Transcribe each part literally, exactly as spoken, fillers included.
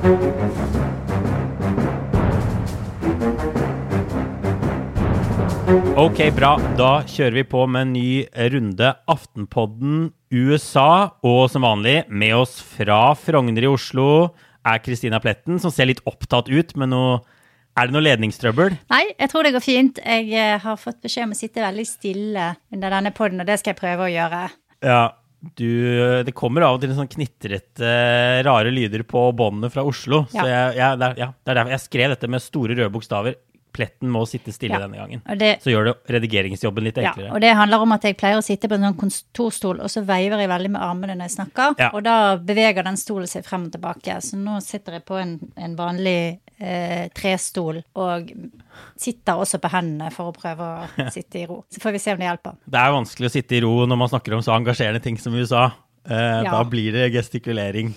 Ok, bra. Da kjører vi på med en ny runde Aftenpodden U S A, og som vanlig med oss fra Frogner i Oslo er Kristina Pletten, som ser litt opptatt ut, men nå er det noe ledningstrøbbel? Nei, jeg tror det går fint. Jeg har fått beskjed om å sitte veldig stille under denne podden, og det skal jeg prøve å gjøre. Ja, du, det kommer av og til en sånn knitrete, rare lyder på båndene fra Oslo, ja. Så jeg, jeg, det er, ja, det er derfor jeg skrev dette med store røde bokstaver. Pletten må sitte stille ja, denne gangen. Det, så gjør det redigeringsjobben litt enklere. Ja, og det handler om at jeg pleier å sitte på en sånn kontorstol, og så veiver jeg veldig med armene når jeg snakker, ja. Og da beveger den stolen seg frem og tilbake. Så nå sitter jeg på en, en vanlig eh, trestol, og sitter også på hendene for å prøve å ja. Sitte i ro. Så får vi se om det hjelper. Det er vanskelig å sitte i ro når man snakker om så engasjerende ting som U S A. Eh, ja. Da blir det gestikulering.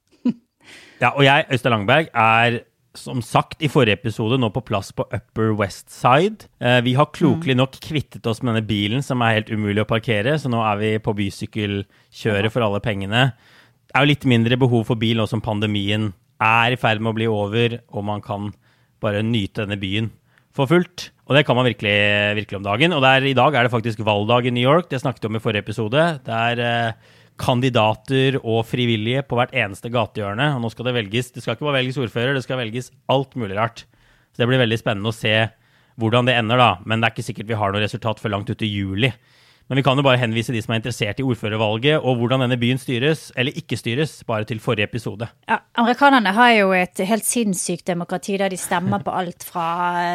Ja, og jeg, Øystein Langberg, er som sagt i forrige episode nå på plass på Upper West Side. Eh, vi har klokelig nok kvittet oss med denne bilen som er helt umulig å parkere, så nå er vi på bysykkelkjøret for alle pengene. Det er jo litt mindre behov for bil nå som pandemien er i ferd med å bli over, og man kan bare nyte denne byen for fullt. Og det kan man virkelig, virkelig om dagen. Og der, i dag er det faktisk valgdag i New York, det snakket vi om i forrige episode. Det er eh, kandidater og frivillige på hvert eneste gatehjørne, og nå skal det velges, det skal ikke bare velges ordfører, det skal velges alt mulig rart. Så det blir veldig spennende å se hvordan det ender da, men det er ikke sikkert vi har noe resultat før langt ut i juli. Men vi kan jo bare henvise de som er interessert i ordførervalget, og hvordan denne byen styres, eller ikke styres, bare til forrige episode. Ja, amerikanerne har jo et helt sinnssykt demokrati, der de stemmer på alt fra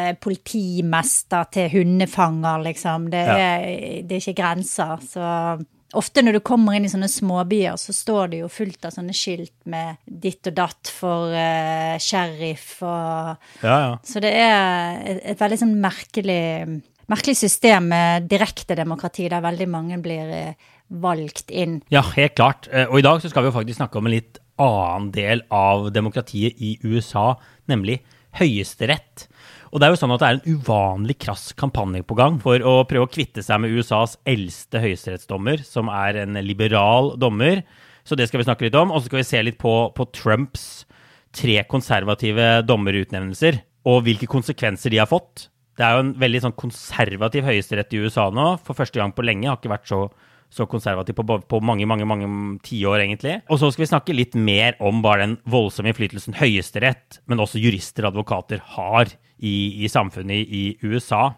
politimester til hundefanger, liksom. Det er, ja. Det er ikke grenser, så ofte når du kommer inn i sånne småbyer, så står det jo fullt av sånne skilt med ditt og datt for uh, sheriff. Og, ja, ja. Så det er et, et veldig sånn merkelig, merkelig system med direkte demokrati, der veldig mange blir uh, valgt inn. Ja, helt klart. Og i dag så skal vi jo faktisk snakke om en litt annen del av demokratiet i U S A, nemlig høyesterett. Og det er jo sånn at det er en uvanlig krass kampanje på gang for å prøve å kvitte seg med U S A's eldste høyesterettsdommer, som er en liberal dommer. Så det skal vi snakke litt om, og så skal vi se litt på, på Trumps tre konservative dommerutnevnelser, og hvilke konsekvenser de har fått. Det er jo en veldig sånn konservativ høyesterett i U S A nå, for første gang på lenge, har ikke vært så så konservativ på, på mange, mange, mange tiår egentlig. Og så skal vi snakke litt mer om bare den voldsomme innflytelsen høyesterett, men også jurister og advokater har i, i samfunnet i U S A.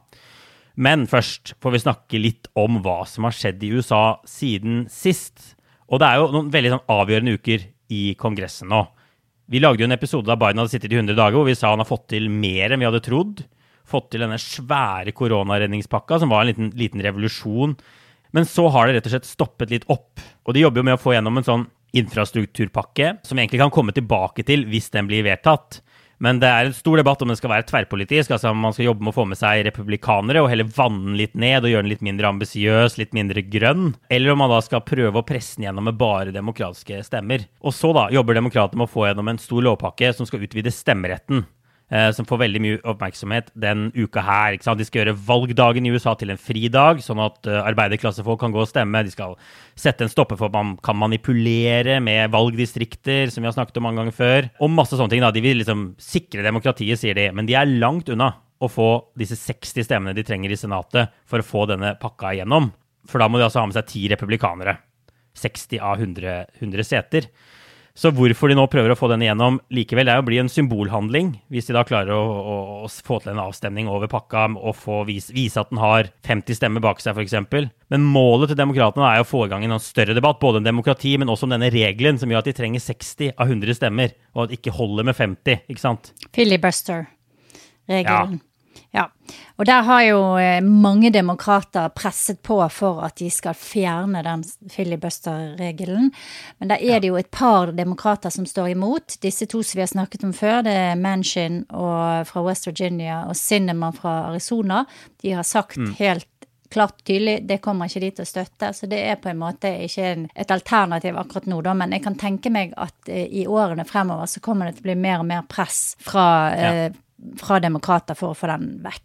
Men først får vi snakke litt om hva som har skjedd i U S A siden sist. Og det er jo noen veldig sånn avgjørende uker i Kongressen nå. Vi lagde jo en episode da Biden hadde sittet i hundre dager, hvor vi sa han har fått til mer enn vi hadde trodd. Fått til denne svære koronaredningspakka, som var en liten, liten revolusjon. Men så har det rett og slett stoppet litt opp, og de jobber jo med å få gjennom en sånn infrastrukturpakke, som egentlig kan komme tilbake til hvis den blir vedtatt. Men det er en stor debatt om den skal være tverrpolitisk, altså man skal jobbe med å få med seg republikanere og heller vanne den litt ned og gjøre den litt mindre ambisiøs, litt mindre grønn, eller om man da skal prøve å presse den gjennom med bare demokratiske stemmer. Og så da jobber demokratene med å få gjennom en stor lovpakke som skal utvide stemmeretten, som får veldig mye oppmerksomhet den uka her. Ikke sant? De skal gjøre valgdagen i U S A til en fridag, sånn at arbeiderklassefolk kan gå og stemme. De skal sette en stopper for at man kan manipulere med valgdistrikter, som vi har snakket om mange ganger før. Og masse sånne ting da. De vil liksom sikre demokratiet, sier de. Men de er langt unna å få disse seksti stemmene de trenger i senatet for å få denne pakka igjennom. For da må de altså ha med seg ti republikanere. seksti av hundre, hundre seter. Så hvorfor de nå prøver å få den igjennom likevel, det er å bli en symbolhandling, hvis de da klarer å, å, å få til en avstemning over pakka og få vise, vise at den har femti stemmer bak seg, for eksempel. Men målet til demokratene er å få i gang en større debatt, både om demokrati, men også om denne regelen som gjør at de trenger seksti av hundre stemmer, og at det ikke holder med femti, ikke sant? Filibuster-regelen. Ja. Ja, og der har jo mange demokrater presset på for at de skal fjerne den filibuster-regelen, men der er det jo et par demokrater som står imot. Disse to som vi har snakket om før, det er Manchin og fra West Virginia og Sinema fra Arizona. De har sagt mm. helt klart tydelig, det kommer ikke de til å støtte, så det er på en måte ikke en, et alternativ akkurat nå da, men jeg kan tenke meg at eh, i årene fremover så kommer det til å bli mer og mer press fra, ja. eh, fra demokrater for å få den vekk.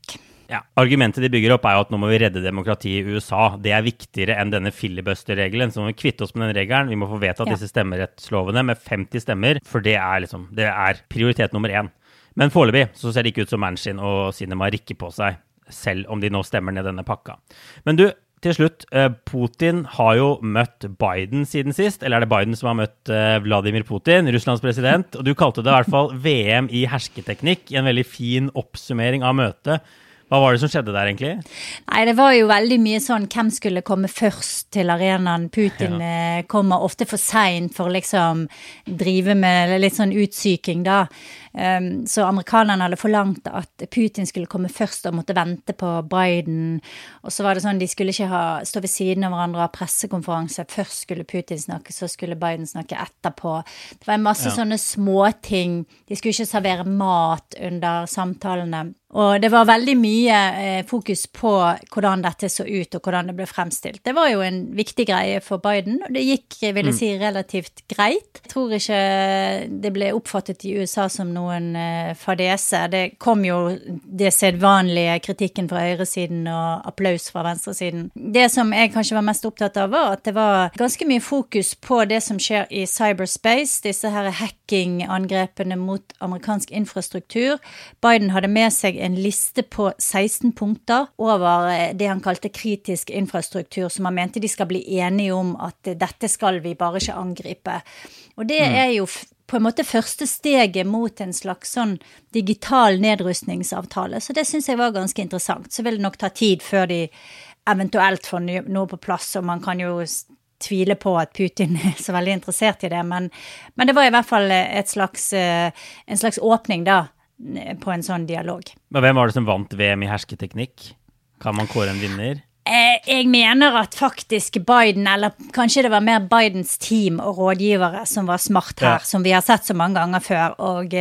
Ja, argumentet de bygger opp er jo at nå må vi redde demokratiet i U S A. Det er viktigere enn denne filibuster-regelen, så må vi kvitte oss med den regelen. Vi må få vedtatt ja. disse stemmerettslovene med femti stemmer, for det er, liksom, det er prioritet nummer én. Men foreløpig så ser det ikke ut som Manchin og Sinema rikker på seg, selv om de nå stemmer ned denne pakka. Men du, til slutt, Putin har jo møtt Biden siden sist, eller er det Biden som har møtt Vladimir Putin, Russlands president, og du kalte det i hvert fall V M i hersketeknikk, en veldig fin oppsummering av møtet. Hva var det som skjedde der egentlig? Nei, det var jo veldig mye sånn, hvem skulle komme først til arenaen? Putin ja. kommer ofte for sent for liksom drive med litt sånn utsyking da. Um, så amerikanerne hadde forlangt at Putin skulle komme først og måtte vente på Biden. Og så var det sånn, de skulle ikke ha, stå ved siden av hverandre av pressekonferanse. Først skulle Putin snakke, så skulle Biden snakke etterpå. Det var en masse ja. sånne småting. De skulle ikke servere mat under samtalene. Og det var veldig mye eh, fokus på hvordan dette så ut og hvordan det ble fremstilt. Det var jo en viktig greie for Biden, og det gikk, vil jeg si, relativt greit. Jeg tror ikke det ble oppfattet i U S A som noen eh, fadese. Det kom jo det sedvanlige kritikken fra høyresiden og applaus fra venstresiden. Det som jeg kanskje var mest opptatt av var at det var ganske mye fokus på det som skjer i cyberspace, disse her hacking-angrepene mot amerikansk infrastruktur. Biden hadde med seg en liste på seksten punkter over det han kalte kritisk infrastruktur, som han mente de skal bli enige om at dette skal vi bare ikke angripe. Og det mm. er jo på en måte første steget mot en slags sånn digital nedrustningsavtale, så det synes jeg var ganske interessant. Så vil det nok ta tid før de eventuelt får noe på plass, og man kan jo tvile på at Putin er så veldig interessert i det, men, men det var i hvert fall et slags, en slags åpning da, på en sånn dialog. Men hvem var det som vant V M i hersketeknikk? Kan man kåre en vinner? Jeg mener at faktisk Biden, eller kanskje det var mer Bidens team og rådgivere som var smart her, ja. som vi har sett så mange ganger før, og,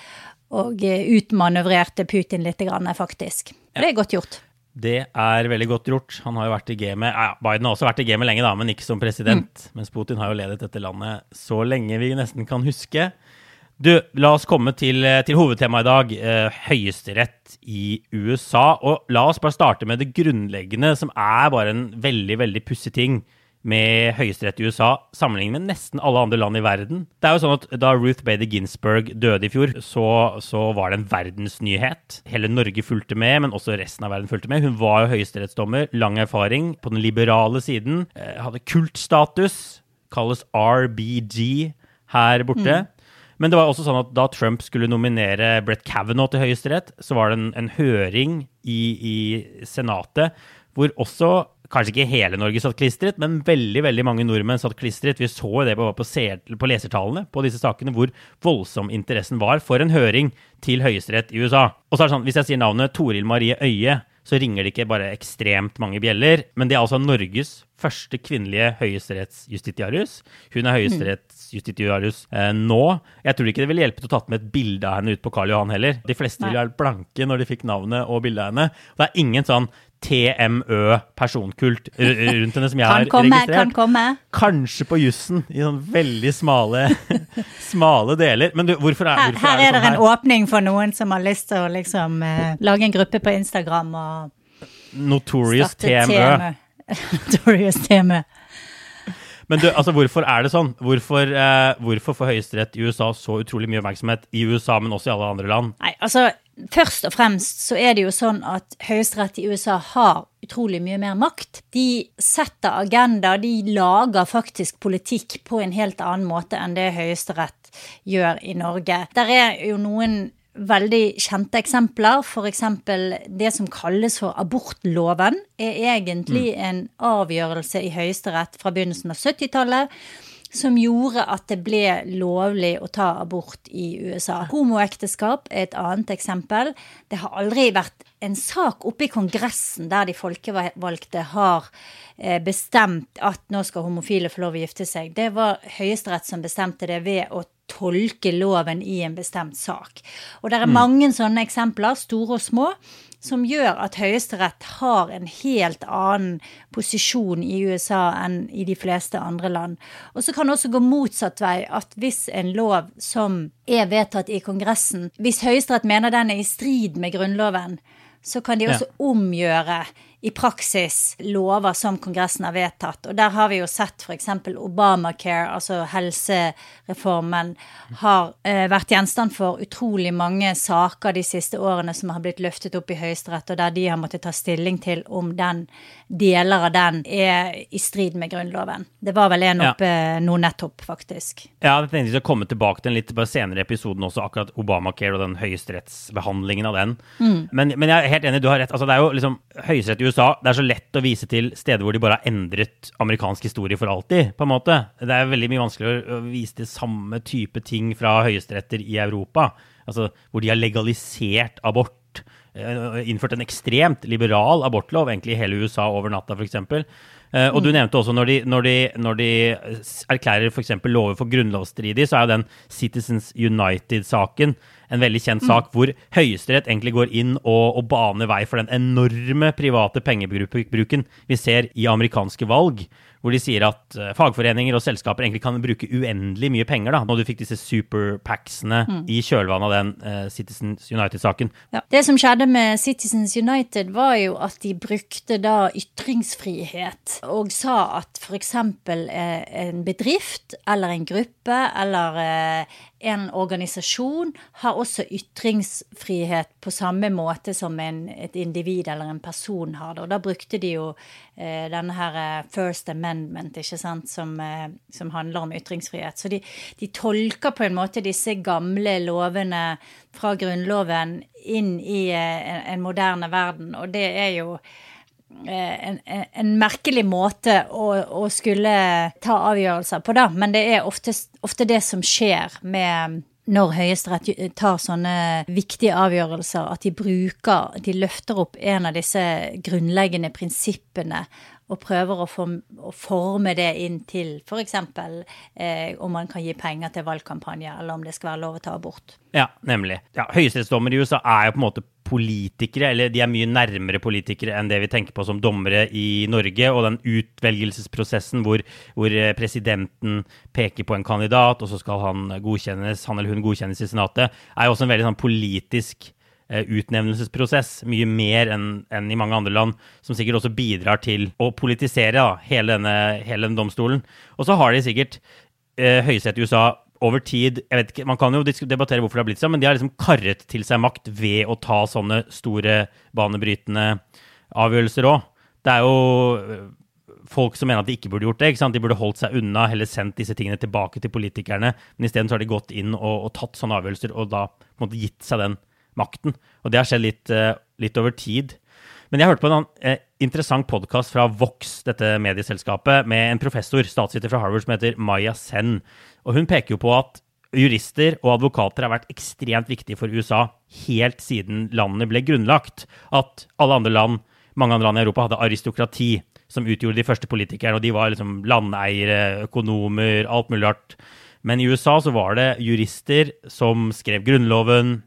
og utmanøvrerte Putin litt grann faktisk. Ja. Det er godt gjort. Det er veldig godt gjort. Han har jo vært i gamet, ja, Biden har også vært i gamet lenge da, men ikke som president, mm. mens Putin har jo ledet dette landet så lenge vi nesten kan huske. Du, la oss komme til, til hovedtemaet i dag, eh, høyesterett i U S A, og la oss bare starte med det grunnleggende, som er bare en veldig, veldig pussig ting med høyesterett i U S A, sammenlignet med nesten alle andre land i verden. Det er jo sånn at da Ruth Bader Ginsburg døde i fjor, så, så var det en verdensnyhet. Hele Norge fulgte med, men også resten av verden fulgte med. Hun var jo høyesterettsdommer, lang erfaring på den liberale siden, eh, hadde kultstatus, kalles R B G her borte. Mm. Men det var også sånn at da Trump skulle nominere Brett Kavanaugh til høyesterett, så var det en, en høring i, i senatet, hvor også, kanskje ikke hele Norge satt klistret, men veldig, veldig mange nordmenn satt klistret. Vi så det på, på, ser, på lesertallene på disse sakene, hvor voldsom interessen var for en høring til høyesterett i U S A. Og så er det sånn, hvis jeg sier navnet Toril Marie Øye, så ringer det ikke bare ekstremt mange bjeller, men det er altså Norges første kvinnelige høyesterettsjustitiarius. Hun er høyesterettsjustitiarius eh, nå. Jeg tror ikke det vil hjelpe til å tatt med et bilde av henne ut på Karl Johan heller. De fleste ville vært blanke når de fikk navnet og bildet av henne. Det er ingen sånn T M Ø-personkult rundt henne som jeg har komme, registrert. Kan komme. Kanskje på jussen, i sånn veldig smale, smale deler. Men du, hvorfor er, hvorfor her, her er det sånn her? Er det en åpning for noen som har lyst til å liksom, uh, lage en gruppe på Instagram og Notorious T M Ø. Notorious T M Ø. Men du, altså, hvorfor er det sånn? Hvorfor, eh, hvorfor får høyesterett i U S A så utrolig mye oppmerksomhet i U S A, men også i alle andre land? Nei, altså, først og fremst så er det jo sånn at høyesterett i U S A har utrolig mye mer makt. De setter agenda, de lager faktisk politikk på en helt annen måte enn det høyesterett gjør i Norge. Der er jo noen veldig kjente eksempler, for eksempel det som kalles for abortloven, er egentlig mm. en avgjørelse i høyesterett fra begynnelsen av syttitallet, som gjorde at det ble lovlig å ta abort i U S A. Homoekteskap er et annet eksempel. Det har aldri vært en sak oppe i kongressen der de folkevalgte har bestemt at nå skal homofile få lov å gifte seg. Det var høyesterett som bestemte det ved å tolke loven i en bestemt sak. Og det er mange sånne eksempler, store og små, som gjør at høyesterett har en helt annen posisjon i U S A enn i de fleste andre land. Og så kan det også gå motsatt vei, at hvis en lov som er vedtatt i kongressen, hvis høyesterett mener den er i strid med grunnloven, så kan de også ja. omgjøre i praksis lover som Kongressen har vedtatt. Og der har vi jo sett for eksempel Obamacare, altså helsereformen, har eh, vært gjenstand for utrolig mange saker de siste årene som har blitt løftet opp i Høyesterett, og der de har måttet ta stilling til om den deler av den er i strid med grunnloven. Det var vel en oppe ja. nå nettopp, faktisk. Ja, det tenkte jeg å komme tilbake til en litt senere episoden også, akkurat Obamacare og den høyesterettsbehandlingen av den. Mm. Men, men jeg er helt enig, du har rett. Altså, det er jo liksom høyesterett i U S A, det er så lett å vise til steder hvor de bare har endret amerikansk historie for alltid, på en måte. Det er veldig mye vanskeligere å vise til samme type ting fra høyesteretter i Europa, altså hvor de har legalisert abort, innført en ekstremt liberal abortlov, egentlig i hele U S A over natta, for eksempel. Uh, og du nevnte også når de, når de, når de erklærer for eksempel lover for grunnlovsstridig, så er jo den Citizens United-saken en veldig kjent sak, mm. hvor høyesterett egentlig går inn og, og baner vei for den enorme private pengebruken vi ser i amerikanske valg, hvor de sier at uh, fagforeninger og selskaper egentlig kan bruke uendelig mye penger da, når du fikk disse superpacksene mm. i kjølvannet av den uh, Citizens United-saken. Ja. Det som skjedde med Citizens United var jo at de brukte da ytringsfrihet og sa at for eksempel eh, en bedrift eller en gruppe eller eh, en organisasjon har også ytringsfrihet på samme måte som en, et individ eller en person har det. Og da brukte de jo eh, denne her First Amendment, ikke sant, som, eh, som handler om ytringsfrihet. Så de, de tolker på en måte disse gamle lovene fra grunnloven inn i eh, en, en moderne verden, og det er jo En, en, en merkelig måte å, å skulle ta avgjørelser på da, men det er ofte, ofte det som skjer med når Høyesterett tar sånne viktige avgjørelser, at de bruker, de løfter opp en av disse grunnleggende prinsippene og prøver å, form, å forme det inn til for eksempel eh, om man kan gi penger til valgkampanje, eller om det skal være lov å ta abort. Ja, nemlig. Ja, høyesterettsdommer i U S A er jo på en måte politikere, eller de er mye nærmere politikere enn det vi tenker på som dommere i Norge, og den utvelgelsesprosessen hvor, hvor presidenten peker på en kandidat, og så skal han godkjennes, han eller hun godkjennes i senatet, er jo også en veldig sånn politisk utnevnelsesprosess, mye mer enn, enn i mange andre land, som sikkert også bidrar til å politisere da, hele, denne, hele denne domstolen. Og så har de sikkert eh, høyesterett i U S A over tid, jeg vet ikke, man kan jo debattere hvorfor det har blitt sånn, men de har liksom karret til seg makt ved å ta sånne store banebrytende avgjørelser også. Det er jo folk som mener at de ikke burde gjort det, ikke sant? De burde holdt seg unna, heller sendt disse tingene tilbake til politikerne, men i stedet så har de gått inn og, og tatt sånne avgjørelser, og da på en måte gitt seg den makten. Og det har skjedd litt, litt over tid. Men jeg hørte på en eh, interessant podcast fra Vox, dette medieselskapet, med en professor, statsviter fra Harvard, som heter Maya Sen. Og hun peker jo på at jurister og advokater har vært ekstremt viktige for U S A helt siden landet ble grunnlagt. At alle andre land, mange andre land i Europa, hadde aristokrati, som utgjorde de første politikerne, og de var liksom landeiere, økonomer, alt mulig rart. Men i U S A så var det jurister som skrev grunnloven,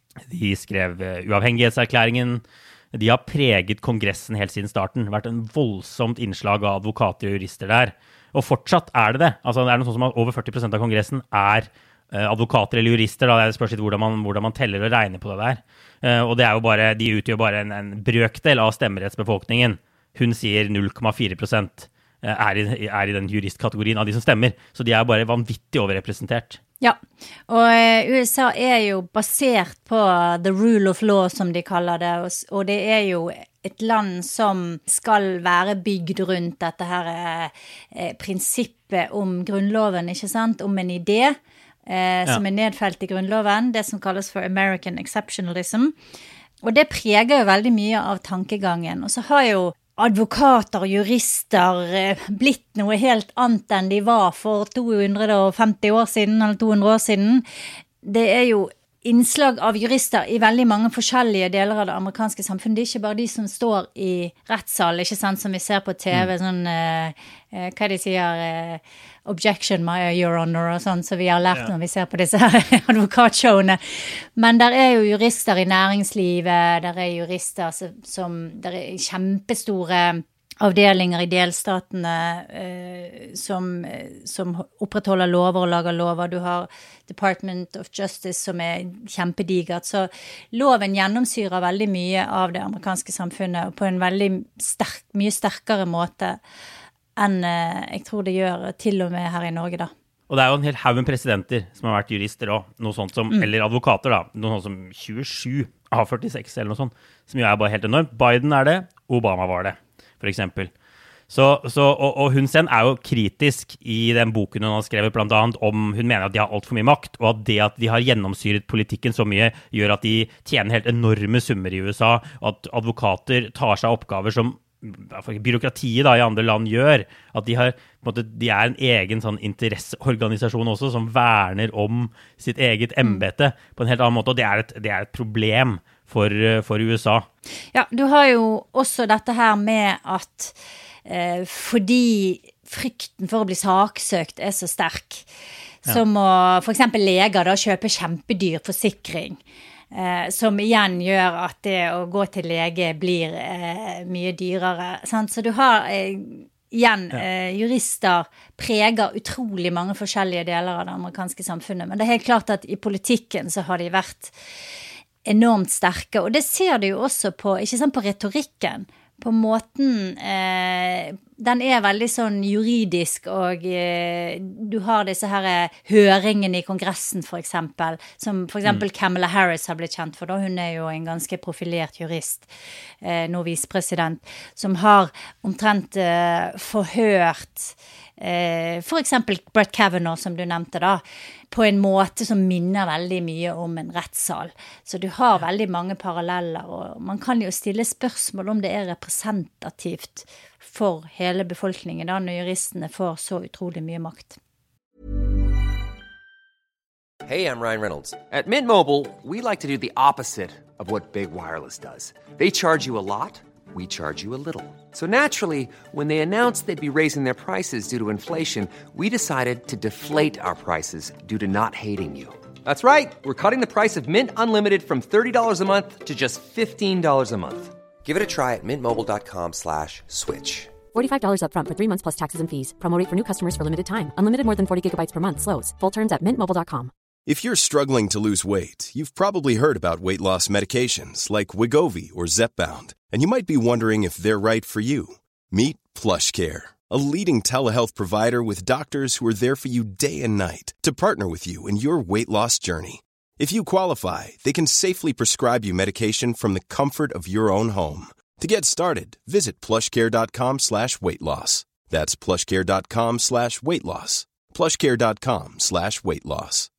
de skrev uavhengighetserklæringen, de har preget kongressen helt siden starten, vært en voldsomt innslag av advokater og jurister der. Og fortsatt er det det. Altså det er noe sånn som at over førti prosent av kongressen er eh, advokater eller jurister, da. Det spørs litt hvordan man, hvordan man teller og regner på det der. Eh, og det er jo bare, de utgjør bare en, en brøkdel av stemmerettsbefolkningen. Hun sier null komma fire prosent er i, er i den juristkategorien av de som stemmer. Så de er bare vanvittig overrepresentert. Ja, og U S A er jo basert på the rule of law, som de kaller det, og det er jo et land som skal være bygd rundt dette her eh, prinsippet om grunnloven, ikke sant? Om en idé eh, som ja. er nedfelt i grunnloven, det som kalles for American Exceptionalism. Og det preger jo veldig mye av tankegangen. Og så har jo advokater og jurister blitt noe helt annet enn de var for to hundre og femti år siden, eller to hundre år siden. Det er jo innslag av jurister i veldig mange forskjellige deler av det amerikanske samfunnet. Det er ikke bare de som står i rettssal, ikke sant, som vi ser på T V, mm. sånn, eh, hva de sier, eh, objection, my your honor, og sånn, så vi har lært ja. når vi ser på disse her advokatshowene. Men der er jo jurister i næringslivet, der er jurister som, der er kjempestore avdelinger i delstatene eh, som, som opprettholder lover og lager lover. Du har Department of Justice som er kjempedigert. Så loven gjennomsyrer veldig mye av det amerikanske samfunnet på en veldig sterk, mye sterkere måte enn eh, jeg tror det gjør til og med her i Norge da. Og det er jo en hel haug med presidenter som har vært jurister også, noe sånt som, mm. eller advokater da, noe sånt som tjuesju av førtiseks eller noe sånt, som jo er bare helt enormt. Biden er det, Obama var det, for eksempel. Så, så, og, og Hun Sen er jo kritisk i den boken hun har skrevet blant annet om, hun mener at de har alt for mye makt, og at det at de har gjennomsyret politikken så mye, gjør at de tjener helt enorme summer i U S A, og at advokater tar seg oppgaver som byråkratiet da, i andre land gjør, at de, har, på en måte, de er en egen sånn interesseorganisasjon også, som verner om sitt eget embete på en helt annen måte, og det er et, det er et problem for, for U S A. Ja, du har jo også dette her med at eh, fordi frykten for å bli saksøkt er så sterk, ja. Så må for eksempel leger da kjøpe kjempedyr forsikring, Eh, som igjen gjør at det å gå til lege blir eh, mye dyrere. Sant? Så du har eh, igjen ja. eh, jurister preger utrolig mange forskjellige deler av det amerikanske samfunnet. Men det er helt klart at i politikken så har de vært enormt sterke. Og det ser du jo også på, ikke sant, på retorikken. På måten, eh, den er veldig sånn juridisk, og eh, du har disse her høringene i kongressen for eksempel, som for eksempel mm. Kamala Harris har blitt kjent for da, hun er jo en ganske profilert jurist, eh, nå visepresident, som har omtrent eh, forhørt eh, for eksempel Brett Kavanaugh, som du nevnte da, på en måte som minner veldig mye om en rettssal. Så du har veldig mange paralleller, og man kan jo stille spørsmål om det er representativt for hele befolkningen da, når juristene får så utrolig mye makt. Hey, I'm Ryan Reynolds. At Mint Mobile, we like to do the opposite of what Big Wireless does. They charge you a lot, we charge you a little. So naturally, when they announced they'd be raising their prices due to inflation, we decided to deflate our prices due to not hating you. That's right. We're cutting the price of Mint Unlimited from thirty dollars a month to just fifteen dollars a month. Give it a try at mintmobile.com slash switch. forty-five dollars up front for three months plus taxes and fees. Promo rate for new customers for limited time. Unlimited more than forty gigabytes per month. Slows full terms at mint mobile dot com. If you're struggling to lose weight, you've probably heard about weight loss medications like Wegovy or Zepbound, and you might be wondering if they're right for you. Meet PlushCare, a leading telehealth provider with doctors who are there for you day and night to partner with you in your weight loss journey. If you qualify, they can safely prescribe you medication from the comfort of your own home. To get started, visit plushcare.com slash weight loss. That's plushcare.com slash weight loss. plushcare.com slash weight loss.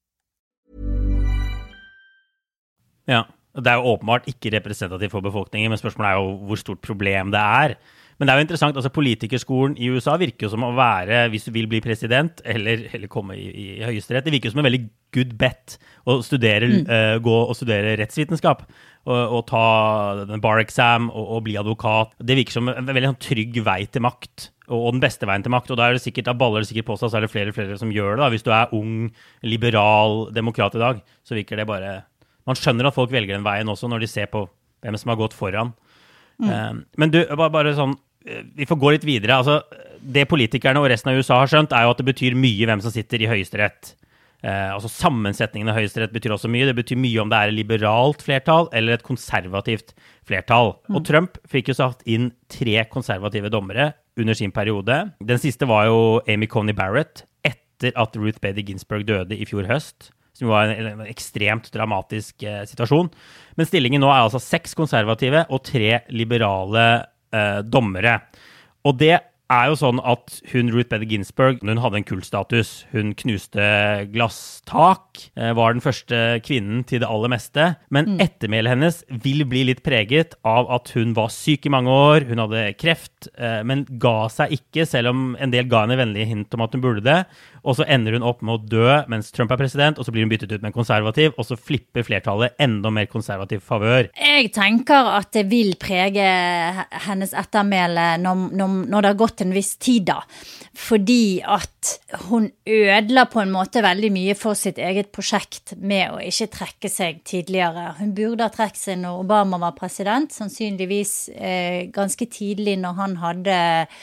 Ja, det er jo åpenbart ikke representativt for befolkningen, men spørsmålet er jo hvor stort problem det er. Men det er jo interessant, altså politikerskolen i U S A virker jo som å være, hvis du vil bli president, eller, eller komme i, i høyesterett, det virker jo som en veldig good bet å studere, mm. uh, gå og studere rettsvitenskap, og, og ta den bar exam, og, og bli advokat. Det virker som en veldig sånn, trygg vei til makt, og, og den beste veien til makt, og da er det sikkert, da baller det sikkert på seg, så er det flere og flere som gjør det da. Hvis du er ung, liberal, demokrat i dag, så virker det bare... Man skjønner at folk velger den veien også når de ser på hvem som har gått foran. Mm. Um, men du, bare, bare sånn, vi får gå litt videre. Altså, det politikerne og resten av U S A har skjønt er jo at det betyr mye hvem som sitter i høyesterett. Uh, altså sammensetningen av høyesterett betyr også mye. Det betyr mye om det er et liberalt flertall eller et konservativt flertall. Mm. Og Trump fikk jo satt inn tre konservative dommere under sin periode. Den siste var jo Amy Coney Barrett etter at Ruth Bader Ginsburg døde i fjor høst, som var en, en ekstremt dramatisk eh, situasjon. Men stillingen nå er altså seks konservative og tre liberale eh, dommere. Og det er jo sånn at hun, Ruth Bader Ginsburg, hun hadde en kultstatus. Hun knuste glasstak, eh, var den første kvinnen til det aller meste. Men mm. ettermælet hennes vil bli litt preget av at hun var syk i mange år, hun hadde kreft, eh, men ga seg ikke, selv om en del ga henne vennlige hint om at hun burde det. og så ender hun opp med å dø mens Trump er president, og så blir hun byttet ut med en konservativ, og så flipper flertallet enda mer konservativ favør. Jeg tenker at det vil prege hennes ettermæle når, når, når det har gått en viss tid da, fordi at hun ødler på en måte veldig mye for sitt eget prosjekt med å ikke trekke seg tidligere. Hun burde ha trekket seg når Obama var president, sannsynligvis eh, ganske tidlig når han hadde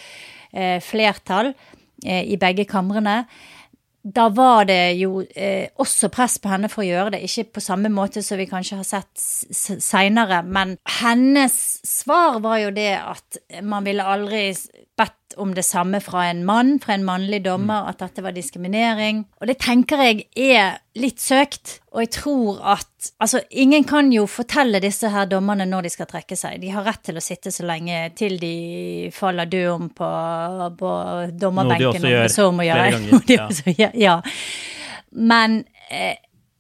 eh, flertall eh, i begge kamrene. Da var det jo eh, også press på henne for å gjøre det, ikke på samme måte som vi kanskje har sett s- senere, men hennes svar var jo det at man ville aldri bedt om det samme fra en mann, fra en mannlig dommer, at dette var diskriminering. Og det tenker jeg er litt søkt, og jeg tror at, altså, ingen kan jo fortelle disse her dommerne når de skal trekke seg. De har rett til å sitte så lenge til de faller død om på, på dommerbenken. Noe de også gjør flere ganger. De også gjør, ja. Men eh,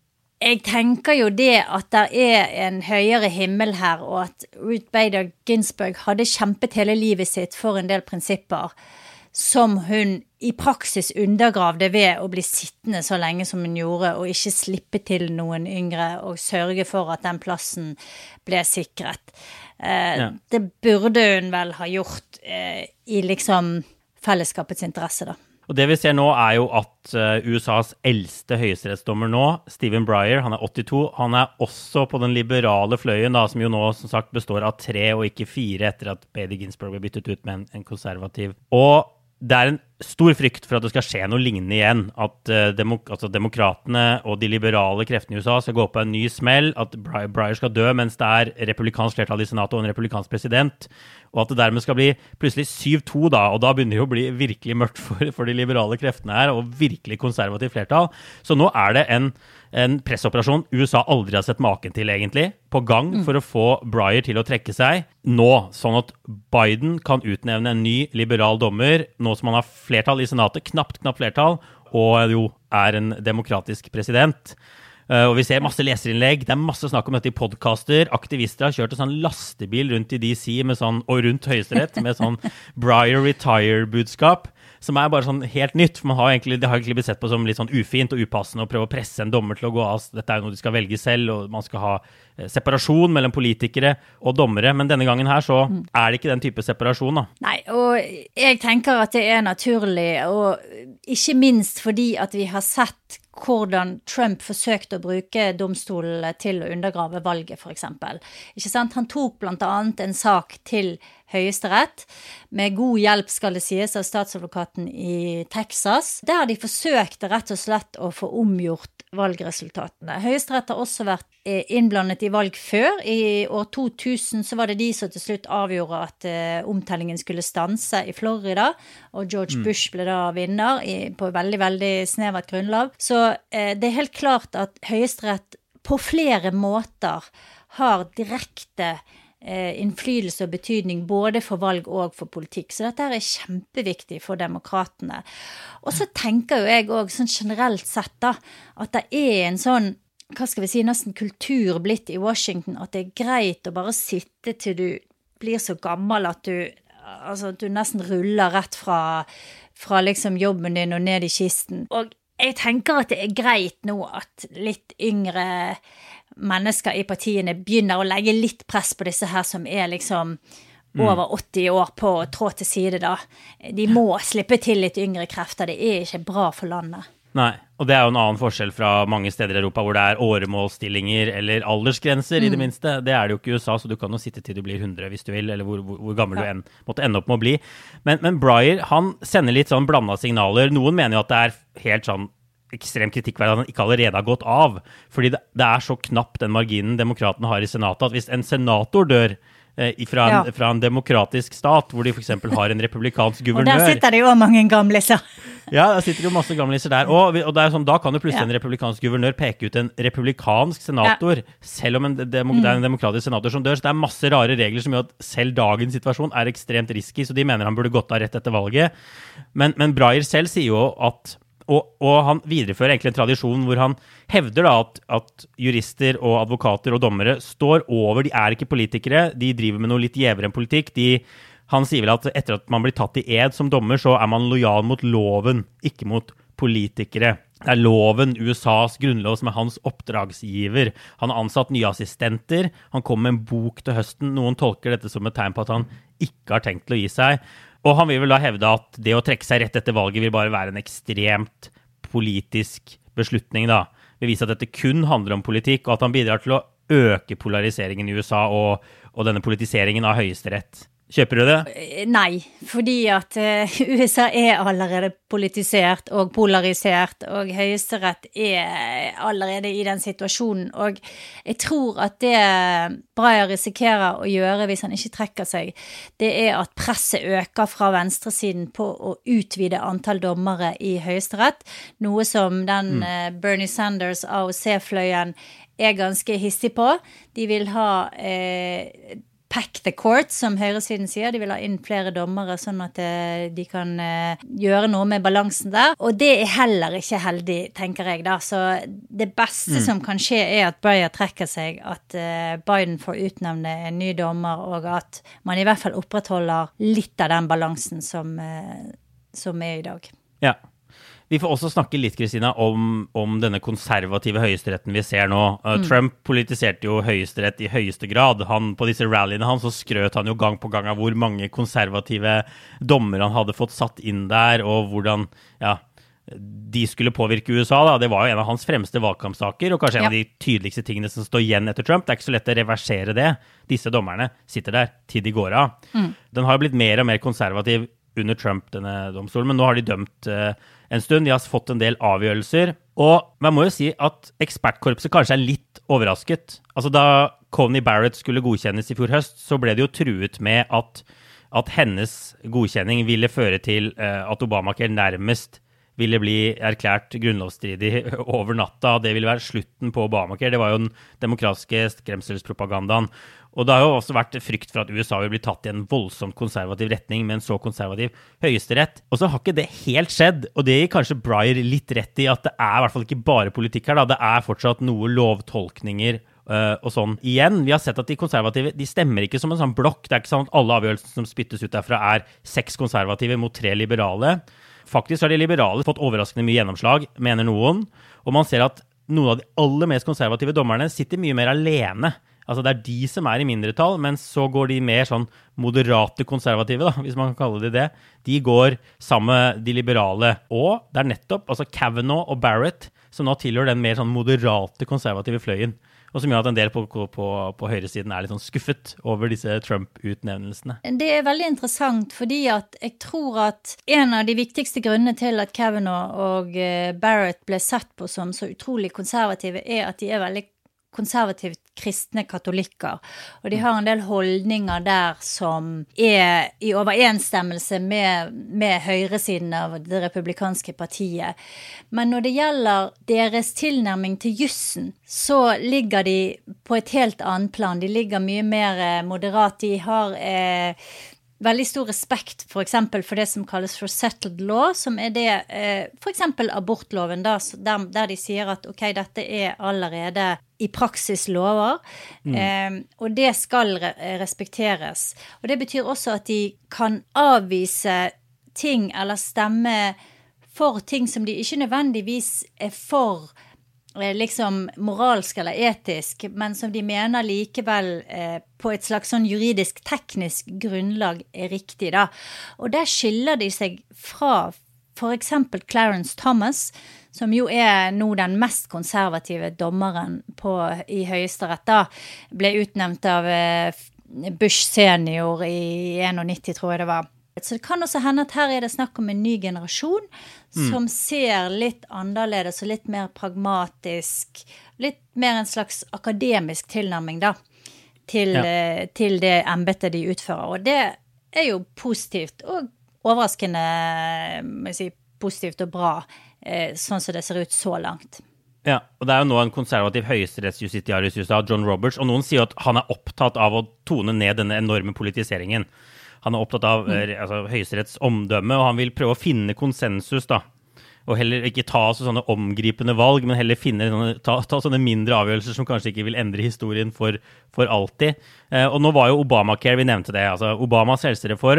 jeg tenker jo det at det er en høyere himmel her, og at Ruth Bader Ginsburg hadde kjempet hele livet sitt for en del prinsipper, som hun i praksis undergravde ved å bli sittende så lenge som hun gjorde, og ikke slippe til noen yngre, og sørge for at den plassen ble sikret. Eh, ja. Det burde hun vel ha gjort eh, i liksom fellesskapets interesse da. Og det vi ser nå er jo at uh, U S A's eldste høyesterettsdommer nå, Stephen Breyer, han er åttito, han er også på den liberale fløyen da, som jo nå som sagt består av tre og ikke fire etter at Bader Ginsburg ble byttet ut med en, en konservativ. Og det er en stor frykt for at det skal skje noe lignende igjen, at uh, demok- altså demokratene og de liberale kreftene i U S A skal gå på en ny smell, at Breyer, Breyer skal dø mens det er republikansk flertall i senatet og en republikansk president, og at det dermed skal bli plutselig syv to da, og da begynner det å bli virkelig mørkt for, for de liberale kreftene her, og virkelig konservativt flertall. Så nå er det en, en pressoperasjon U S A aldri har sett maken til egentlig, på gang for å få Breyer til å trekke seg nå, sånn at Biden kan utnevne en ny liberal dommer, nå som han har flertall i senatet, knapt, knapt flertall, og jo er en demokratisk president. Uh, og vi ser masse leserinnlegg, det er masse snakk om dette i podcaster, aktivister har kjørt en sånn lastebil rundt i D C med sånn, og rundt Høyesterett med sånn Breyer retire-budskap, som er bare sånn helt nytt, for man har egentlig, det har egentlig blitt sett på som litt sånn ufint og upassende å prøve å presse en dommer til å gå av. Dette er jo noe de skal velge selv, og man skal ha eh, separasjon mellom politikere og dommere, men denne gangen her så mm. er det ikke den type separasjon da. Nei, og jeg tenker at det er naturlig, og ikke minst fordi at vi har sett hvordan Trump forsøkte å bruke domstolen til å undergrave valget, for eksempel. Ikke sant? Han tok blant annet en sak til Høyesterett, med god hjelp skal det sies av statsadvokaten i Texas, der de forsøkte rett og slett å få omgjort valgresultatene. Høyesterett har også vært innblandet i valg før. I år to tusen så var det de som til slutt avgjorde at uh, omtellingen skulle stanse i Florida, og George mm. Bush ble da vinner i, på veldig, veldig snevert grunnlag. Så uh, det er helt klart at Høyesterett på flere måter har direkte uh, innflytelse og betydning både for valg og for politikk. Så dette er kjempeviktig for demokratene. Og så tenker jo jeg også sånn generelt sett da, at det er en sånn, hva skal vi si, nesten kultur blitt i Washington, at det er greit å bare sitte til du blir så gammel at du, altså, du nesten ruller rett fra, fra liksom jobben din og ned i kisten. Og jeg tenker at det er greit nå at litt yngre mennesker i partiene begynner å legge litt press på disse her som er liksom over åtti år på å trå til side da. De må slippe til litt yngre krefter, det er ikke bra for landet. Nei, og det er jo en annen forskjell fra mange steder i Europa hvor det er åremålsstillinger eller aldersgrenser mm. i det minste. Det er det jo ikke i U S A, så du kan jo sitte til du blir hundre hvis du vil, eller hvor, hvor, hvor gammel ja. du en, måtte ende opp med å bli. Men, men Breyer, han sender litt sånn blandet signaler. Noen mener jo at det er helt sånn ekstrem kritikkverdig at han ikke allerede har gått av, fordi det, det er så knapp den marginen demokratene har i senatet, at hvis en senator dør Fra en, ja. fra en demokratisk stat, hvor de for eksempel har en republikansk guvernør. Og der sitter det jo mange gamliser. Ja, der sitter jo masse gamliser der. Og, og det er sånn, da kan jo plutselig ja. en republikansk guvernør peke ut en republikansk senator, ja. selv om en, dem, mm. det er en demokratisk senator som dør. Så det er masse rare regler som gjør at selv dagens situasjon er ekstremt risky, så de mener han burde gått av rett etter valget. Men, men Breyer selv sier jo at Og, og han viderefører egentlig en tradisjon hvor han hevder da at, at jurister og advokater og dommere står over, de er ikke politikere, de driver med noe litt gjevere enn politikk. De, han sier vel at etter at man blir tatt i ed som dommer, så er man lojal mot loven, ikke mot politikere. Det er loven, U S A's grunnlov, som er hans oppdragsgiver. Han har ansatt nye assistenter. Han kom med en bok til høsten. Noen tolker dette som et tegn på at han ikke har tenkt til å gi seg. Og han vil vel da hevde at det å trekke seg rett etter valget vil bare være en ekstremt politisk beslutning da. Det viser at dette kun handler om politikk, og at han bidrar til å øke polariseringen i U S A og, og denne politiseringen av høyesterett. Kjøper du det? Nei, fordi at uh, U S A er allerede politisert og polarisert, og høyesterett er allerede i den situasjonen, og jeg tror at det Breyer risikerer å gjøre hvis han ikke trekker seg, det er at presset øker fra venstresiden på å utvide antall dommere i høyesterett, noe som den mm. uh, Bernie Sanders A O C-fløyen er ganske hissig på. De vil ha eh, pack the court, som høyresiden sier. De vil ha inn flere dommere, sånn at eh, de kan eh, gjøre noe med balansen der. Og det er heller ikke heldig, tenker jeg da. Så det beste mm. som kan skje er at Breyer trekker seg, at eh, Biden får utnevne en ny dommer, og at man i hvert fall opprettholder litt av den balansen som, eh, som er i dag. Ja. Vi får også snakke litt, Kristina, om, om denne konservative høyesteretten vi ser nå. Uh, mm. Trump politiserte jo høyesterett i høyeste grad. Han, på disse rallyene hans så skrøt han jo gang på gang av hvor mange konservative dommer han hadde fått satt inn der, og hvordan ja, de skulle påvirke U S A. Da. Det var jo en av hans fremste valgkampsaker, og kanskje en ja. av de tydeligste tingene som står igjen etter Trump. Det er ikke så lett å reversere det. Disse dommerne sitter der til de går av. Mm. Den har jo blitt mer og mer konservativ under Trump, denne domstolen, men nå har de dømt uh, en stund, de har fått en del avgjørelser, og man må jo si at ekspertkorpset kanskje er litt overrasket. Altså da Coney Barrett skulle godkjennes i fjor høst, så ble det jo truet med at, at hennes godkjenning ville føre til uh, at Obamacare nærmest ville bli erklært grunnlovsstridig over natta. Det ville være slutten på Obamacare. Det var jo den demokratiske skremselspropagandaen. Og det har jo også vært frykt for at U S A vil bli tatt i en voldsomt konservativ retning med en så konservativ høyesterett. Og så har ikke det helt skjedd, og det gir kanskje Breyer litt rett i at det er i hvert fall ikke bare politikk her da. Det er fortsatt noe lovtolkninger uh, og sånn. Igjen, vi har sett at de konservative, de stemmer ikke som en sånn blokk. Det er ikke sånn at alle avgjørelser som spyttes ut derfra er seks konservative mot tre liberale. Faktisk har de liberale fått overraskende mye gjennomslag, mener noen, og man ser at noen av de aller mest konservative dommerne sitter mye mer alene. Altså det er de som er i mindretall, men så går de mer sånn moderate konservative, da, hvis man kan kalle det det. De går sammen med de liberale, og det er nettopp altså Kavanaugh og Barrett som nå tilhører den mer sånn moderate konservative fløyen, og som gjør at en del på, på, på høyresiden er litt sånn skuffet over disse Trump-utnevnelsene. Det er veldig interessant, fordi at jeg tror at en av de viktigste grunnene til at Kavanaugh og Barrett ble sett på som så utrolig konservative, er at de er veldig konservativt kristne katolikker, og de har en del holdninger der som er i overensstemmelse med, med høyresiden av det republikanske partiet. Men når det gjelder deres tilnærming til jussen, så ligger de på et helt annet plan. De ligger mye mer moderat. De har eh, veldig stor respekt for eksempel for det som kalles for settled law, som er det, eh, for eksempel abortloven, da, der, der de sier at ok, dette er allerede i praksis lover, mm. eh, og det skal re respekteres. Og det betyr også at de kan avvise ting eller stemme for ting som de ikke nødvendigvis er for liksom moralsk eller etisk, men som de mener likevel eh, på et slags sånn juridisk teknisk grunnlag er riktig da. Og der skiller de seg fra for eksempel Clarence Thomas, som jo er nå den mest konservative dommeren på, i høyesterett da, ble utnevnt av eh, Bush senior i nittien, tror jeg det var. Så det kan også hende at her er det snakk om en ny generasjon mm. som ser litt annerledes og litt mer pragmatisk, litt mer en slags akademisk tilnærming da, til, ja. til det embetet de utfører. Og det er jo positivt og overraskende, må jeg si, positivt og bra, eh, sånn som det ser ut så langt. Ja, og det er jo nå en konservativ høyesterettsjustitiarius i U S A, John Roberts, og noen sier at han er opptatt av å tone ned denne enorme politiseringen. Han er opptatt av mm. altså, høyesteretts omdømme, og han vil prøve å finne konsensus da, og heller ikke ta sånne omgripende valg, men heller finne, ta, ta sånne mindre avgjørelser som kanskje ikke vil endre historien for, for alltid. Eh, og nå var jo Obamacare, vi nevnte det, altså Obamas helsereform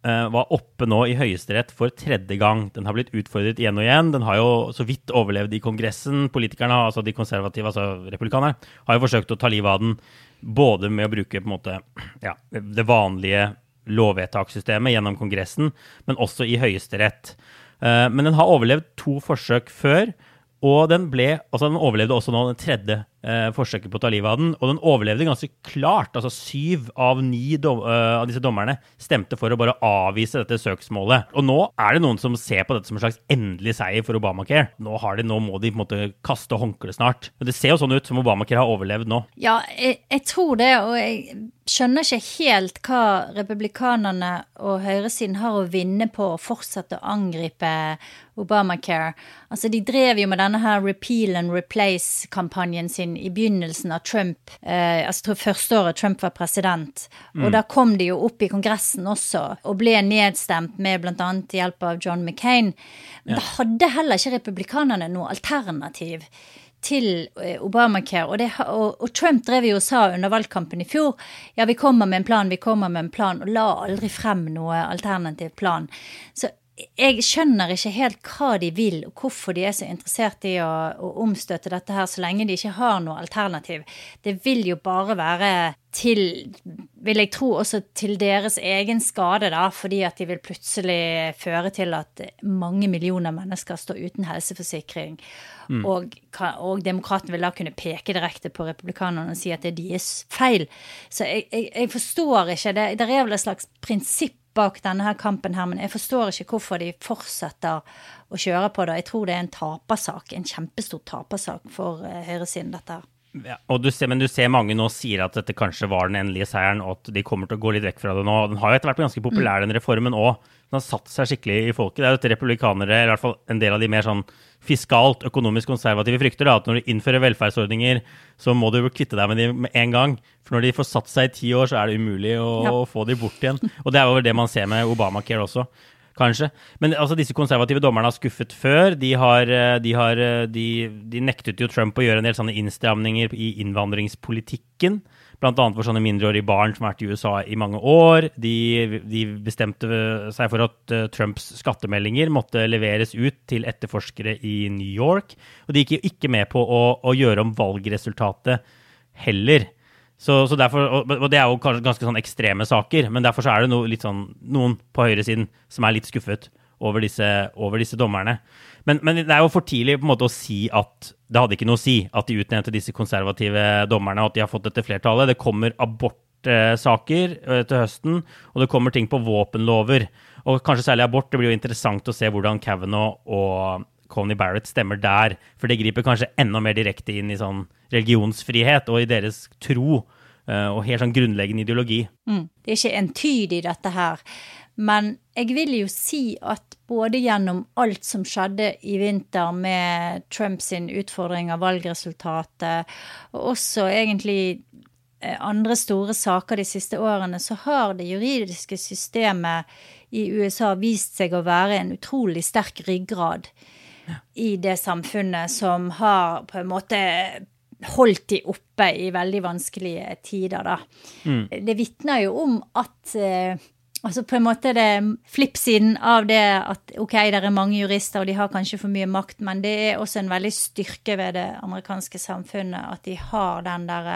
uh, var oppe nå i høyesterett for tredje gang. Den har blitt utfordret igjen og igjen. Den har jo så vidt overlevd i kongressen. Politikerne, altså de konservative, altså republikanerne, har jo forsøkt å ta livet av den, både med å bruke på en måte, ja, det vanlige lovvedtakssystemet gjennom kongressen, men også i høyesterett. Uh, men den har overlevd to forsøk før, og den ble, altså den overlevde også nå den tredje eh, forsøket på å ta livet av den, og den overlevde ganske klart, altså syv av ni dom, uh, av disse dommerne stemte for å bare avvise dette søksmålet. Og nå er det noen som ser på dette som en slags endelig seier for Obamacare. Nå, har de, nå må de på en måte kaste håndkle snart. Men det ser jo sånn ut som Obamacare har overlevd nå. Ja, jeg, jeg tror det, og jeg skjønner ikke helt hva republikanerne og høyresiden har å vinne på å fortsette å angripe Obamacare. Altså, de drev jo med denne her repeal and replace-kampanjen sin i begynnelsen av Trump, eh, altså jeg tror første året Trump var president, mm. og da kom de jo opp i kongressen også, og ble nedstemt med blant annet hjelp av John McCain. Men ja. Da hadde heller ikke republikanerne noe alternativ til Obamacare, og, det, og, og Trump drev jo og sa under valgkampen i fjor, ja, vi kommer med en plan, vi kommer med en plan, og la aldri frem noe alternativ plan. Så jeg skjønner ikke helt hva de vil, og hvorfor de er så interessert i å, å omstøtte dette her, så lenge de ikke har noe alternativ. Det vil jo bare være til, vil jeg tro, også til deres egen skade da, fordi at de vil plutselig føre til at mange millioner mennesker står uten helseforsikring. Mm. Og, og demokraten vil da kunne peke direkte på republikanerne og si at det er deres feil. Så jeg, jeg, jeg forstår ikke, det, det er vel et slags prinsipp bak denne her kampen her, men jeg forstår ikke hvorfor de fortsetter å kjøre på det. Jeg tror det er en tapersak, en kjempestor tapersak for uh, høyresiden dette her. Ja, og du ser, men du ser mange nå sier at dette kanskje var den endelige seieren, og at de kommer til å gå litt vekk fra det nå. Den har jo etter hvert vært ganske populær, den reformen også. Den har satt seg skikkelig i folket. Det er jo et republikanere, eller i hvert fall en del av de mer sånn fiskalt, økonomisk konservative frykter, da, at når de innfører velferdsordninger, så må du kvitte deg med dem med en gang. For når de får satt seg i ti år, så er det umulig å, ja. å få dem bort igjen. Og det er jo det man ser med Obamacare også. Kanskje. Men altså, disse konservative dommerne har skuffet før. De, har, de, har, de, de nektet jo Trump å gjøre en del sånne innstramninger i innvandringspolitikken, blant annet for sånne mindreårige barn som har vært i U S A i mange år. De, de bestemte seg for at uh, Trumps skattemeldinger måtte leveres ut til etterforskere i New York, og de gikk jo ikke med på å, å gjøre om valgresultatet heller. Så, så derfor, og det er jo kanskje ganske sånn ekstreme saker, men derfor så er det no, litt sånn, noen på høyresiden som er litt skuffet over disse, over disse dommerne. Men, men det er jo for tidlig på en måte å si at det hadde ikke noe å si at de utnevnte disse konservative dommerne, og at de har fått dette flertallet. Det kommer abortsaker til høsten, og det kommer ting på våpenlover. Og kanskje særlig abort, det blir jo interessant å se hvordan Kavanaugh og Coney Barrett stemmer der, for det griper kanskje enda mer direkte inn i sånn religionsfrihet og i deres tro og helt sånn grunnleggende ideologi. Mm. Det er ikke entydig dette her, men jeg vil jo si at både gjennom alt som skjedde i vinter med Trumps utfordring av valgresultatet, og også egentlig andre store saker de siste årene, så har det juridiske systemet i U S A vist seg å være en utrolig sterk ryggrad i det samfunnet som har på en måte holdt de oppe i veldig vanskelige tider da. Mm. Det vittner jo om at eh, altså på en måte det flippsiden av det at ok, det er mange jurister og de har kanskje for mye makt, men det er også en veldig styrke ved det amerikanske samfunnet at de har den der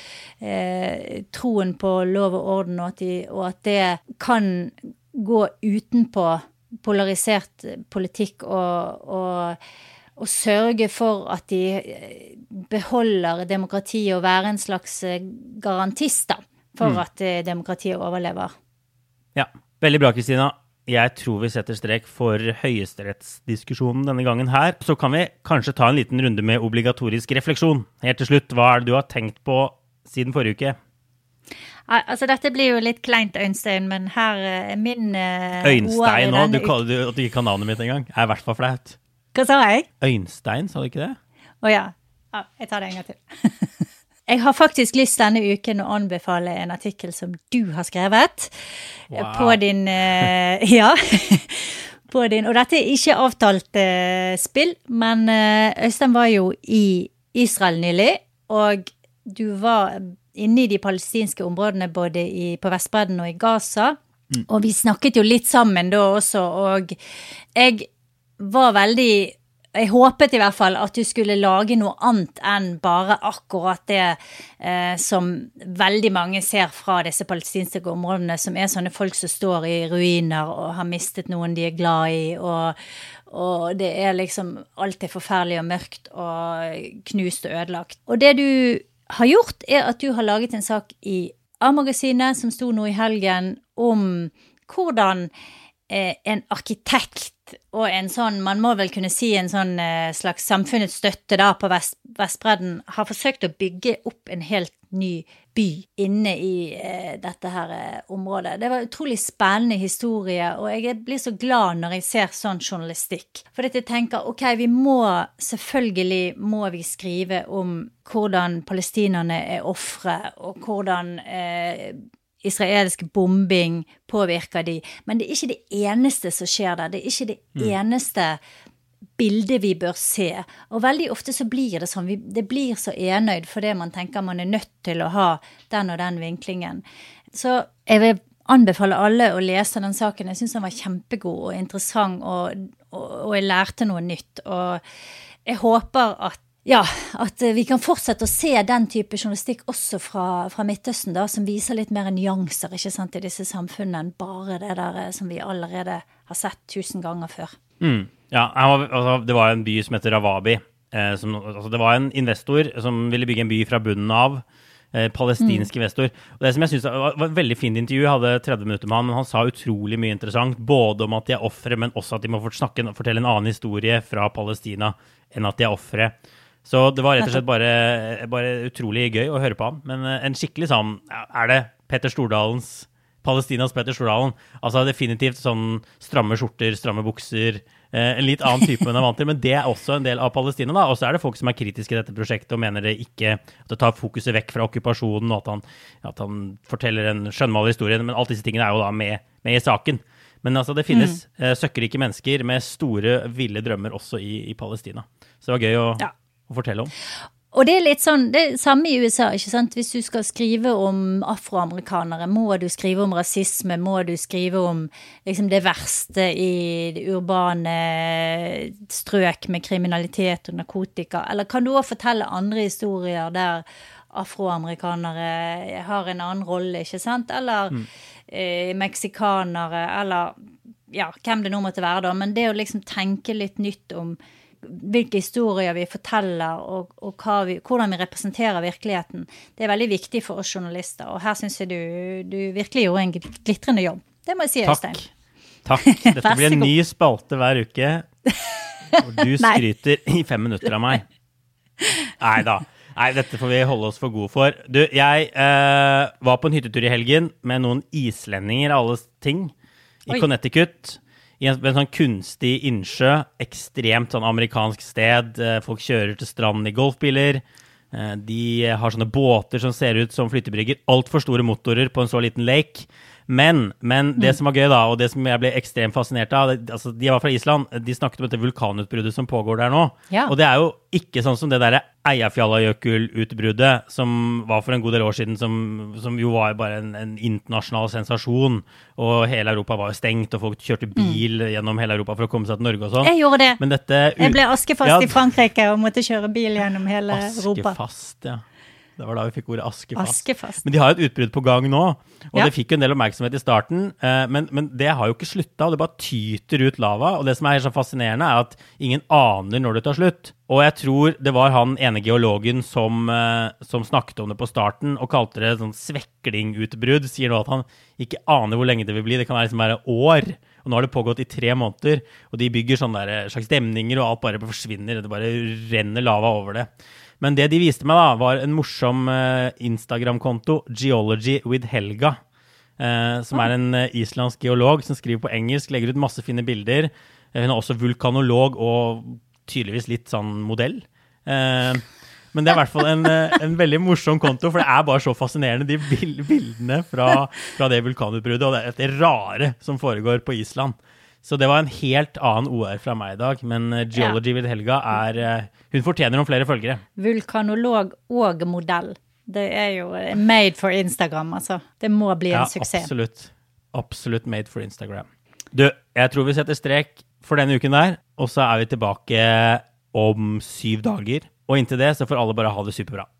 eh, troen på lov og orden, og at, de, og at det kan gå utenpå polarisert politikk og, og, og sørge for at de beholder demokratiet og være en slags garantist da, for mm. at demokratiet overlever. Ja, veldig bra, Kristina. Jeg tror vi setter strek for høyesterettsdiskusjonen denne gangen her. Så kan vi kanskje ta en liten runde med obligatorisk refleksjon. Helt til slutt, hva er det du har tenkt på siden forrige uke? Altså, dette blir jo litt kleint, Øystein, men her er min uh, Øystein nå, du kaller det at du ikke kan navnet mitt engang. Er i hvert fall flaut. Hva sa jeg? Øystein, sa du ikke det? Åja, ja, jeg tar det en gang til. Jeg har faktisk lyst denne uken å anbefale en artikkel som du har skrevet wow. på din, uh, ja, på din, og dette er ikke avtalt uh, spill, men uh, Øystein var jo i Israel nylig, og du var inne i de palestinske områdene både i, på Vestbredden og i Gaza, Mm. Og vi snakket jo litt sammen da også, og jeg var veldig, jeg håpet i hvert fall at du skulle lage noe annet enn bare akkurat det eh, som veldig mange ser fra disse palestinske områdene, som er sånne folk som står i ruiner og har mistet noen de er glad i, og, og det er liksom, alt er forferdelig og mørkt og knust og ødelagt. Og det du har gjort er at du har laget en sak i A-magasinet som sto nå i helgen om hvordan eh, en arkitekt og en sånn, man må vel kunne si en sånn eh, slags samfunnets støtte da på Vest, Vestbredden, har forsøkt å bygge opp en helt ny by inne i eh, dette her eh, området. Det var en utrolig spennende historie, og jeg blir så glad når jeg ser sånn journalistikk. For jeg tenker, ok, vi må, selvfølgelig må vi skrive om hvordan palestinerne er offre, og hvordan eh, israelsk bombing påvirker de. Men det er ikke det eneste som skjer der. Det er ikke det mm. eneste bildet vi bør se. Og veldig ofte så blir det sånn, vi, det blir så enøyd fordi man tenker man er nødt til å ha den og den vinklingen. Så jeg vil anbefale alle å lese den saken. Jeg synes den var kjempegod og interessant, og, og, og jeg lærte noe nytt. Og jeg håper at Ja, at vi kan fortsette å se den type journalistikk også fra, fra Midtøsten da, som viser litt mer nyanser, ikke sant, i disse samfunnene, bare det der som vi allerede har sett tusen ganger før. Mm. Ja, altså, det var en by som heter Rawabi. Eh, som, altså, det var en investor som ville bygge en by fra bunnen av, eh, palestinsk mm. investor. Og det som jeg synes var, var et veldig fint intervju, jeg hadde tretti minutter med han, men han sa utrolig mye interessant, både om at de er offre, men også at de må snakke, fortelle en annen historie fra Palestina enn at de er offre. Så det var rett og slett bare, bare utrolig gøy å høre på ham. Men en skikkelig sånn, er det Petter Stordalens, Palestinas Petter Stordalen? Altså definitivt sånn stramme skjorter, stramme bukser, en litt annen type enn jeg vant til, men det er også en del av Palestina da. Og så er det folk som er kritiske i dette prosjektet og mener det ikke, at det tar fokuset vekk fra okkupasjonen, og at han, at han forteller en skjønnmaler historie, men alt disse tingene er jo da med, med i saken. Men altså det finnes mm. søkkrike mennesker med store, ville drømmer også i, i Palestina. Så det var gøy å... Ja. å fortelle om. Og det er litt sånn, det er samme i U S A, ikke sant? Hvis du skal skrive om afroamerikanere, må du skrive om rasisme, må du skrive om liksom, det verste i det urbane strøk med kriminalitet og narkotika, eller kan du også fortelle andre historier der afroamerikanere har en annen rolle, ikke sant? Eller mm. eh, meksikanere, eller ja, hvem det nå måtte være da, men det å liksom tenke litt nytt om hvilke historier vi forteller, og, og vi, hvordan vi representerer virkeligheten. Det er veldig viktig for oss journalister, og her synes jeg du, du virkelig gjorde en glitrende jobb. Det må jeg si, Øystein. Takk. Takk. Dette blir en ny spalte hver uke, og du skryter i fem minutter av meg. Neida. Nei, dette får vi holde oss for gode for. Du, jeg eh, var på en hyttetur i helgen med noen islendinger, alle ting, i Oi. Connecticut, i en, en sånn kunstig innsjø, ekstremt sånn amerikansk sted. Folk kjører til stranden i golfbiler. De har sånne båter som ser ut som flytebrygger. Alt for store motorer på en så liten lake. Men, men det som var gøy da, og det som jeg ble ekstremt fascinert av, det, altså de var fra Island, de snakket om dette vulkanutbruddet som pågår der nå. Ja. Og det er jo ikke sånn som det der Eyjafjallajökull-utbruddet som var for en god del år siden, som, som jo var bare en, en internasjonal sensasjon, og hele Europa var jo stengt, og folk kjørte bil mm. gjennom hele Europa for å komme seg til Norge og sånn. Jeg gjorde det. Men dette, jeg ble askefast ja, i Frankrike og måtte kjøre bil gjennom hele Europa. Askefast, ja. Det var da vi fikk ordet askefast. askefast. Men de har et utbrudd på gang nå, og ja. det fikk jo en del oppmerksomhet i starten, men, men det har jo ikke sluttet, og det bare tyter ut lava, og det som er helt så fascinerende er at ingen aner når det tar slutt. Og jeg tror det var han ene geologen som, som snakket om det på starten, og kalte det sånn svekklingutbrudd, sier nå at han ikke aner hvor lenge det vil bli, det kan være liksom være år, og nå har det pågått i tre måneder, og de bygger sånne der slags demninger, og alt bare forsvinner, det bare renner lava over det. Men det de viste meg da, var en morsom uh, Instagram-konto, Geology with Helga, uh, som er en uh, islandsk geolog som skriver på engelsk, legger ut masse fine bilder. Uh, hun er også vulkanolog og tydeligvis litt sånn modell. Uh, men det er i hvert fall en, uh, en veldig morsom konto, for det er bare så fascinerende, de bildene fra, fra det vulkanutbruddet, og det er det rare som foregår på Island. Så det var en helt annen O R fra meg i dag, men Geology ja. with Helga er, hun fortjener noen flere følgere. Vulkanolog og modell. Det er jo made for Instagram, altså. Det må bli en ja, suksess. Absolutt. Absolutt made for Instagram. Du, jeg tror vi setter strek for denne uken der, og så er vi tilbake om syv dager. Og inntil det så får alle bare ha det superbra.